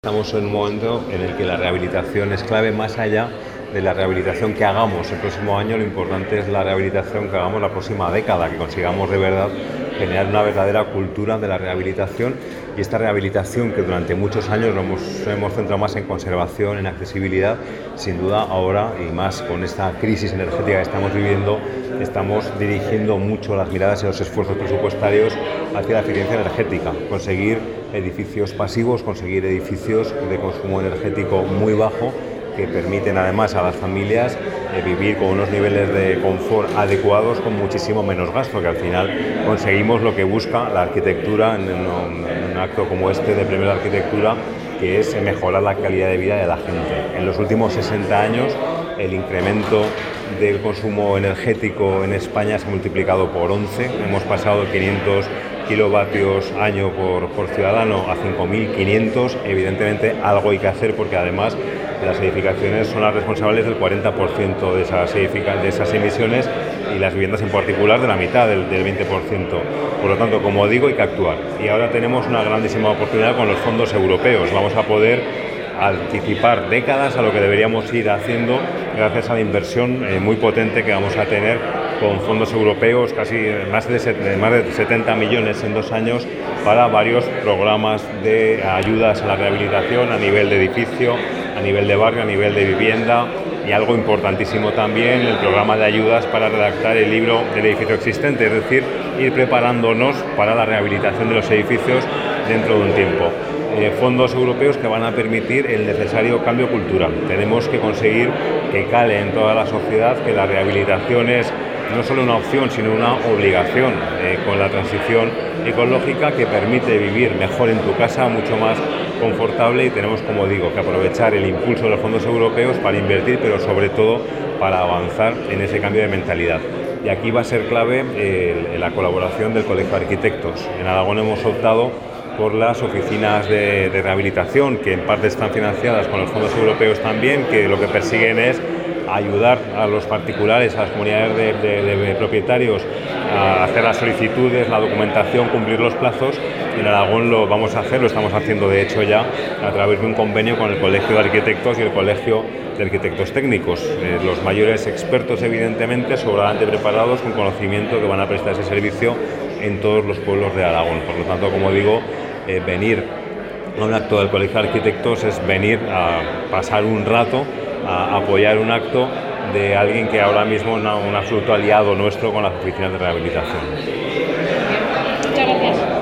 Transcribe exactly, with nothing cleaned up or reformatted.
Estamos en un momento en el que la rehabilitación es clave. Más allá de la rehabilitación que hagamos el próximo año, lo importante es la rehabilitación que hagamos la próxima década, que consigamos de verdad generar una verdadera cultura de la rehabilitación, y esta rehabilitación que durante muchos años nos hemos, hemos centrado más en conservación, en accesibilidad, sin duda ahora, y más con esta crisis energética que estamos viviendo, estamos dirigiendo mucho las miradas y los esfuerzos presupuestarios hacia la eficiencia energética, conseguir edificios pasivos, conseguir edificios de consumo energético muy bajo, que permiten además a las familias eh, vivir con unos niveles de confort adecuados con muchísimo menos gasto, que al final conseguimos lo que busca la arquitectura en un, en un acto como este de Premio de Arquitectura, que es mejorar la calidad de vida de la gente. En los últimos sesenta años el incremento del consumo energético en España se ha multiplicado por once, hemos pasado de quinientos kilovatios año por, por ciudadano a cinco mil quinientos. Evidentemente algo hay que hacer, porque además las edificaciones son las responsables del cuarenta por ciento de esas, de esas emisiones, y las viviendas en particular de la mitad, del, del veinte por ciento. Por lo tanto, como digo, hay que actuar. Y ahora tenemos una grandísima oportunidad con los fondos europeos. Vamos a poder anticipar décadas a lo que deberíamos ir haciendo gracias a la inversión eh, muy potente que vamos a tener con fondos europeos, casi más de, más de setenta millones en dos años, para varios programas de ayudas a la rehabilitación a nivel de edificio, a nivel de barrio, a nivel de vivienda, y algo importantísimo también, el programa de ayudas para redactar el libro del edificio existente, es decir, ir preparándonos para la rehabilitación de los edificios dentro de un tiempo. Eh, fondos europeos que van a permitir el necesario cambio cultural. Tenemos que conseguir que cale en toda la sociedad que la rehabilitación es no solo una opción, sino una obligación, eh, con la transición ecológica que permite vivir mejor en tu casa, mucho más confortable, y tenemos, como digo, que aprovechar el impulso de los fondos europeos para invertir, pero sobre todo para avanzar en ese cambio de mentalidad. Y aquí va a ser clave eh, la colaboración del Colegio de Arquitectos. En Aragón hemos optado por las oficinas de, de rehabilitación, que en parte están financiadas con los fondos europeos también, que lo que persiguen es ayudar a los particulares, a las comunidades de, de, de propietarios a hacer las solicitudes, la documentación, cumplir los plazos. En Aragón lo vamos a hacer, lo estamos haciendo de hecho ya a través de un convenio con el Colegio de Arquitectos y el Colegio de Arquitectos Técnicos, eh, los mayores expertos, evidentemente, sobradamente preparados, con conocimiento, que van a prestar ese servicio en todos los pueblos de Aragón. Por lo tanto, como digo, eh, venir a un acto del Colegio de Arquitectos es venir a pasar un rato, a apoyar un acto de alguien que ahora mismo es un absoluto aliado nuestro con las oficinas de rehabilitación. Muchas gracias.